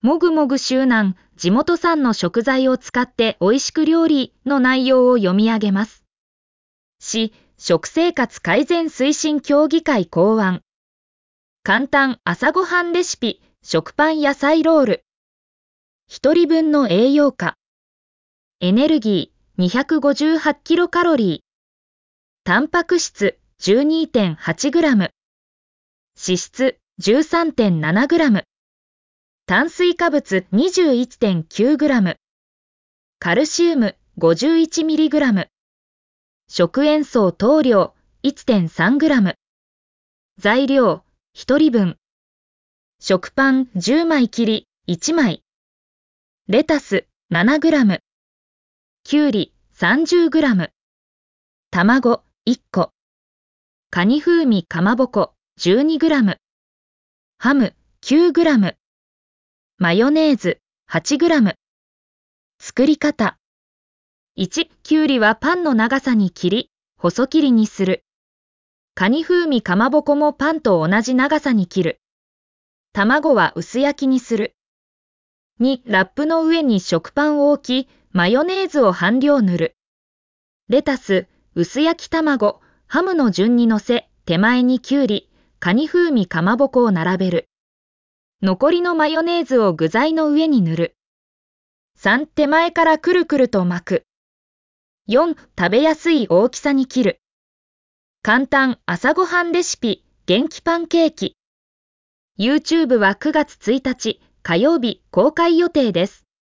もぐもぐ周南、地元産の食材を使って美味しく料理の内容を読み上げます。市食生活改善推進協議会考案。簡単朝ごはんレシピ、食パン野菜ロール。1人分の栄養価。エネルギー258キロカロリー。タンパク質 12.8 グラム。脂質 13.7 グラム。炭水化物 21.9 グラム。カルシウム51ミリグラム。食塩素等量 1.3 グラム。材料1人分。食パン10枚切り1枚。レタス7グラム。きゅうり30グラム。卵1個。カニ風味かまぼこ12グラム。ハム9グラム。マヨネーズ8グラム。作り方。1、きゅうりはパンの長さに切り、細切りにする。カニ風味かまぼこもパンと同じ長さに切る。卵は薄焼きにする。2、ラップの上に食パンを置き、マヨネーズを半量塗る。レタス、薄焼き卵、ハムの順に乗せ、手前にきゅうり、カニ風味かまぼこを並べる。残りのマヨネーズを具材の上に塗る。3、手前からくるくると巻く。4、食べやすい大きさに切る。簡単朝ごはんレシピ、元気パンケーキ。YouTube は9月1日火曜日公開予定です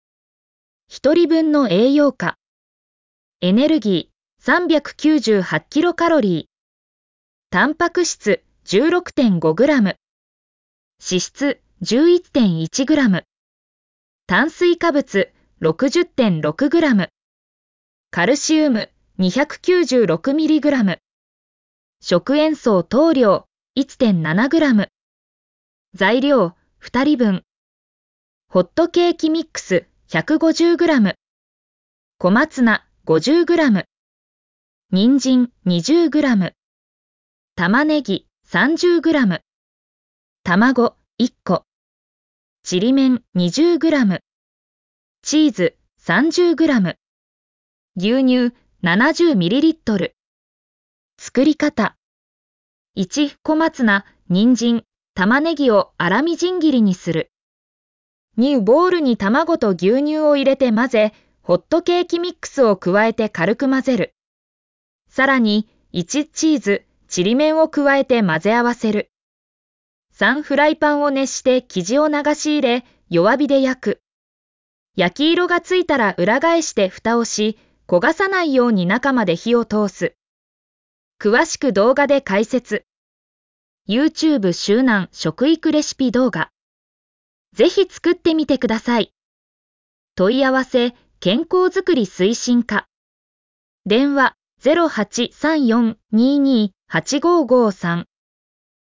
。1人分の栄養価。エネルギー398キロカロリー。タンパク質 16.5 グラム。脂質 11.1 グラム。炭水化物 60.6 グラム。カルシウム296ミリグラム。食塩素等量 1.7 グラム。材料2人分。ホットケーキミックス150グラム。小松菜50グラム。人参20グラム。玉ねぎ30グラム。卵1個。ちりめん20グラム。チーズ30グラム。牛乳70ミリリットル。作り方。1、小松菜、人参、玉ねぎを粗みじん切りにする。2、ボウルに卵と牛乳を入れて混ぜ、ホットケーキミックスを加えて軽く混ぜる。さらに、1、チーズ、ちりめんを加えて混ぜ合わせる。3、フライパンを熱して生地を流し入れ、弱火で焼く。焼き色がついたら裏返して蓋をし、焦がさないように中まで火を通す。詳しく動画で解説。YouTube 周南食育レシピ動画。ぜひ作ってみてください。問い合わせ、健康づくり推進課。電話 0834228553